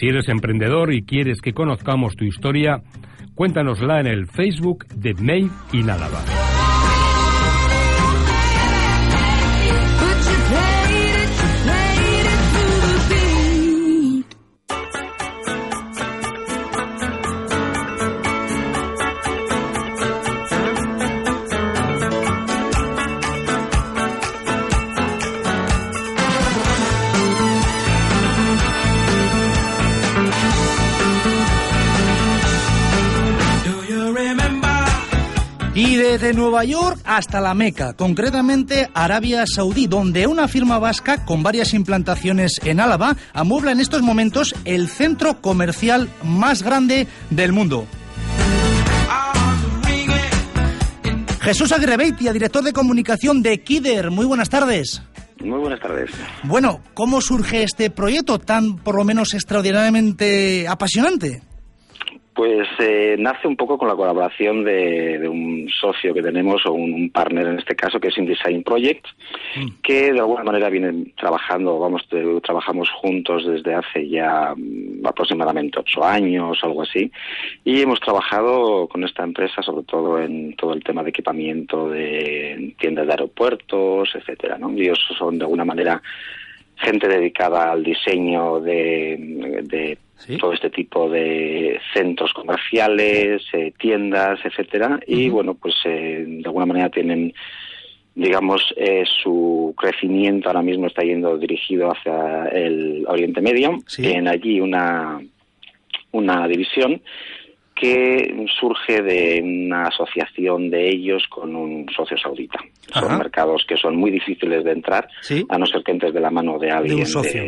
Si eres emprendedor y quieres que conozcamos tu historia, cuéntanosla en el Facebook de Made in Álava. Y desde Nueva York hasta la Meca, concretamente Arabia Saudí, donde una firma vasca con varias implantaciones en Álava amuebla en estos momentos el centro comercial más grande del mundo. Jesús Aguirrebeitia, director de comunicación de Kider. Muy buenas tardes. Muy buenas tardes. Bueno, ¿cómo surge este proyecto tan, por lo menos, extraordinariamente apasionante? Pues nace un poco con la colaboración de un socio que tenemos, o un partner en este caso, que es InDesign Project, que de alguna manera vienen trabajamos juntos desde hace ya aproximadamente 8 años, algo así, y hemos trabajado con esta empresa sobre todo en todo el tema de equipamiento de tiendas de aeropuertos, etcétera, ¿no? Y ellos son de alguna manera gente dedicada al diseño de ¿sí? Todo este tipo de centros comerciales, tiendas, etcétera, y bueno, pues de alguna manera tienen, digamos, su crecimiento ahora mismo está yendo dirigido hacia el Oriente Medio. ¿Sí? Tienen allí una división que surge de una asociación de ellos con un socio saudita. Ajá. Son mercados que son muy difíciles de entrar, ¿sí? A no ser que entres de la mano de alguien de un socio.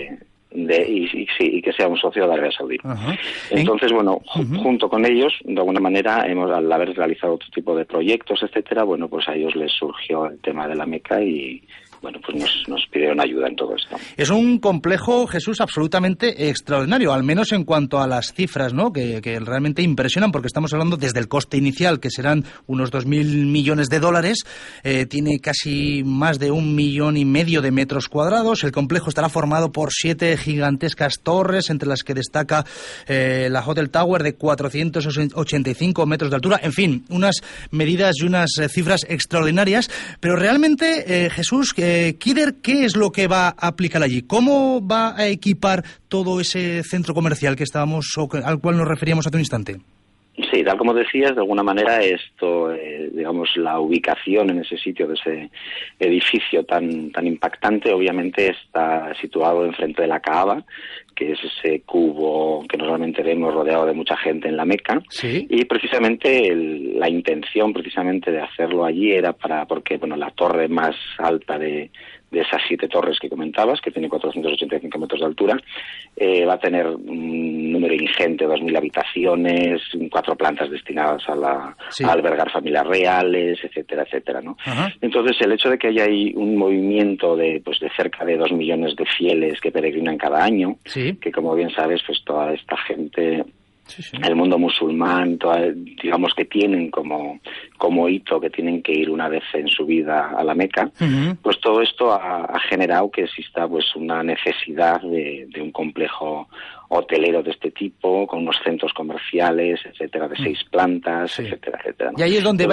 Y que sea un socio de Arabia Saudí. Ajá. Entonces, bueno, junto con ellos, de alguna manera, al haber realizado otro tipo de proyectos, etcétera, bueno, pues a ellos les surgió el tema de la Meca y bueno, pues nos pidieron ayuda en todo esto. Es un complejo, Jesús, absolutamente extraordinario, al menos en cuanto a las cifras, ¿no? Que realmente impresionan, porque estamos hablando desde el coste inicial, que serán unos 2.000 millones de dólares, tiene casi más de 1,5 millones de metros cuadrados. El complejo estará formado por 7 gigantescas torres, entre las que destaca la Hotel Tower de 485 metros de altura. En fin, unas medidas y unas cifras extraordinarias, pero realmente, Jesús, Kider, ¿qué es lo que va a aplicar allí? ¿Cómo va a equipar todo ese centro comercial que al cual nos referíamos hace un instante? Sí, tal como decías, de alguna manera esto, digamos, la ubicación en ese sitio de ese edificio tan impactante, obviamente está situado enfrente de la Kaaba, que es ese cubo que normalmente vemos rodeado de mucha gente en la Meca. ¿Sí? Y precisamente la intención precisamente de hacerlo allí era porque bueno, la torre más alta de esas 7 torres que comentabas, que tiene 485 metros de altura, va a tener un número ingente, 2.000 habitaciones, 4 plantas destinadas a albergar familias reales, etcétera, etcétera, ¿no? Ajá. Entonces, el hecho de que haya ahí un movimiento de cerca de 2 millones de fieles que peregrinan cada año, ¿sí? Que como bien sabes, pues toda esta gente... Sí. El mundo musulmán, digamos que tienen como hito que tienen que ir una vez en su vida a la Meca, pues todo esto ha generado que exista pues una necesidad de un complejo hotelero de este tipo, con unos centros comerciales, etcétera, de 6 plantas, sí. Etcétera, etcétera, ¿no? Y ahí es donde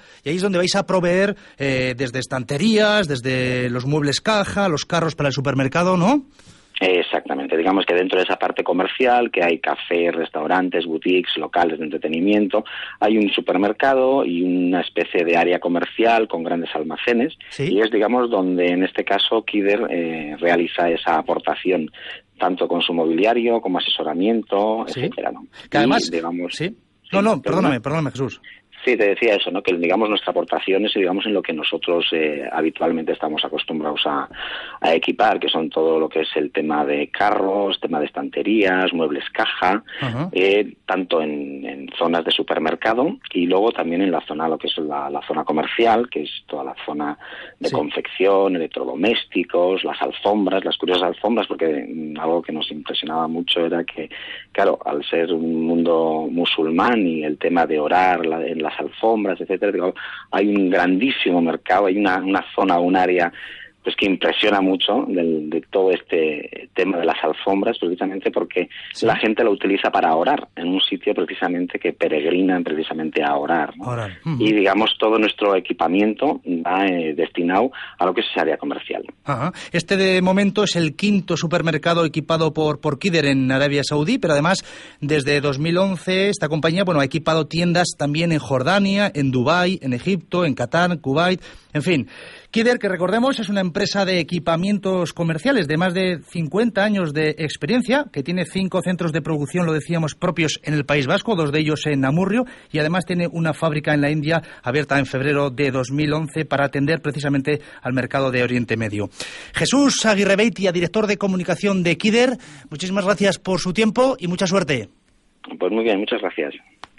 vais a proveer desde estanterías, desde los muebles caja, los carros para el supermercado, ¿no? Exactamente, digamos que dentro de esa parte comercial, que hay cafés, restaurantes, boutiques, locales de entretenimiento, hay un supermercado y una especie de área comercial con grandes almacenes, ¿sí? Y es, digamos, donde en este caso Kider realiza esa aportación, tanto con su mobiliario como asesoramiento, ¿sí? Etcétera, ¿no? Que además, y, digamos, ¿sí? No, perdóname, Jesús. Sí, te decía eso, ¿no? Que digamos nuestra aportación es, digamos, en lo que nosotros habitualmente estamos acostumbrados a equipar, que son todo lo que es el tema de carros, tema de estanterías, muebles caja, tanto en zonas de supermercado y luego también en la zona, lo que es la zona comercial, que es toda la zona de confección, electrodomésticos, las alfombras, las curiosas alfombras, porque algo que nos impresionaba mucho era que, claro, al ser un mundo musulmán y el tema de orar en las alfombras, etcétera, hay un grandísimo mercado, hay una zona, un área pues que impresiona mucho de todo este tema de las alfombras, precisamente porque la gente lo utiliza para orar, en un sitio precisamente que peregrinan precisamente a orar, ¿no? Y digamos todo nuestro equipamiento va destinado a lo que es esa área comercial. Ajá. Este de momento es el quinto supermercado equipado por Kidder en Arabia Saudí, pero además desde 2011 esta compañía ha equipado tiendas también en Jordania, en Dubái, en Egipto, en Qatar, Kuwait, en fin. Kidder, que recordemos, es una empresa de equipamientos comerciales de más de 50 años de experiencia, que tiene 5 centros de producción, lo decíamos, propios en el País Vasco, 2 de ellos en Amurrio, y además tiene una fábrica en la India abierta en febrero de 2011 para atender precisamente al mercado de Oriente Medio. Jesús Aguirrebeitia, director de comunicación de Kidder, muchísimas gracias por su tiempo y mucha suerte. Pues muy bien, muchas gracias.